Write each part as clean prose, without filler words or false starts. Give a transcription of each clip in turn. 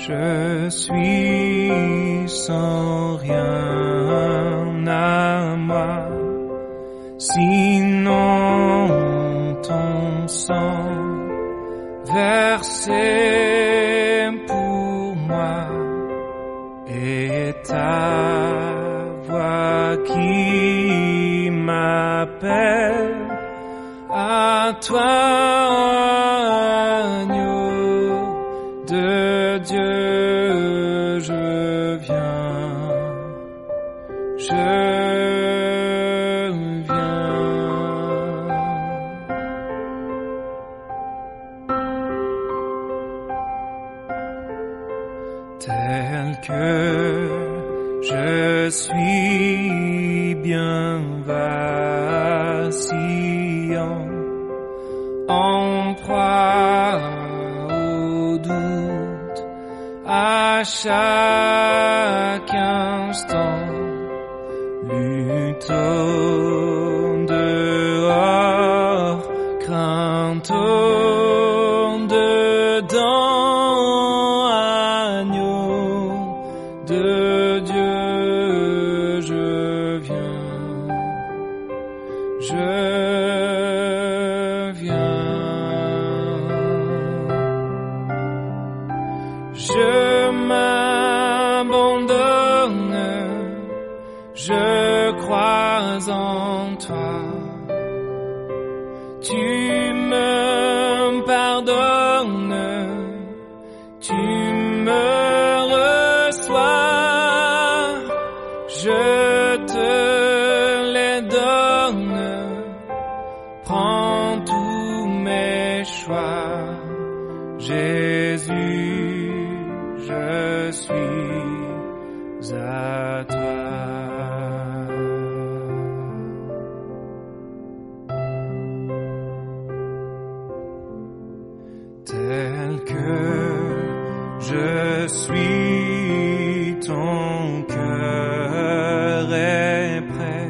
Je suis sans rien à moi, sinon ton sang versé pour moi et ta voix qui m'appelle à toi, agneau de Dieu, je viens, tel que je suis bien vacillant, en proie au doute à chaque instant, lutte au dehors, crainte au dedans, agneau de Dieu, je viens, je m'abandonne, je crois en toi. Tu me pardonnes, tu me reçois, je te les donne, prends tous mes choix, Jésus, je suis à toi. Tel que je suis, ton cœur est prêt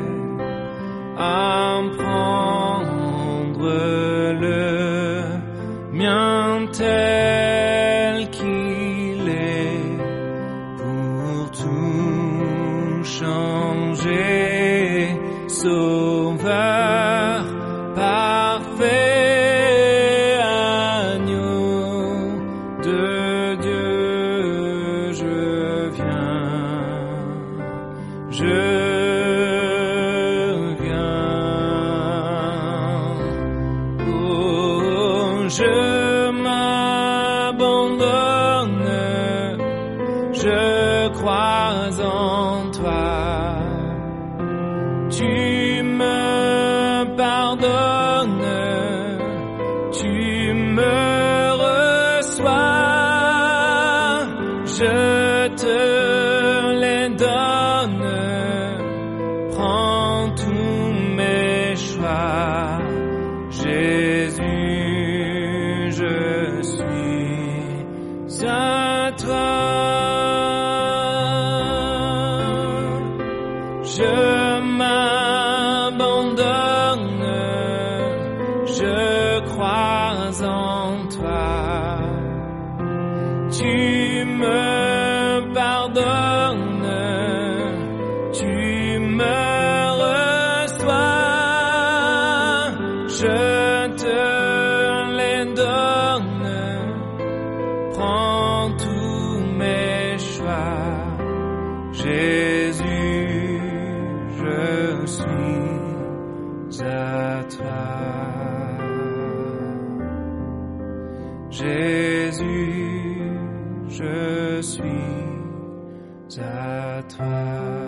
à prendre le mien tel qu'il est, pour tout changer, Sauveur parfait. Je m'abandonne, je crois en toi. Tu me pardonnes, tu me reçois, je te les donne, prends tous mes choix, Jésus. Je suis à toi, je m'abandonne, je crois en toi. Tu me pardonnes, tu me reçois, je te prends tous mes choix, Jésus, je suis à toi. Jésus, je suis à toi.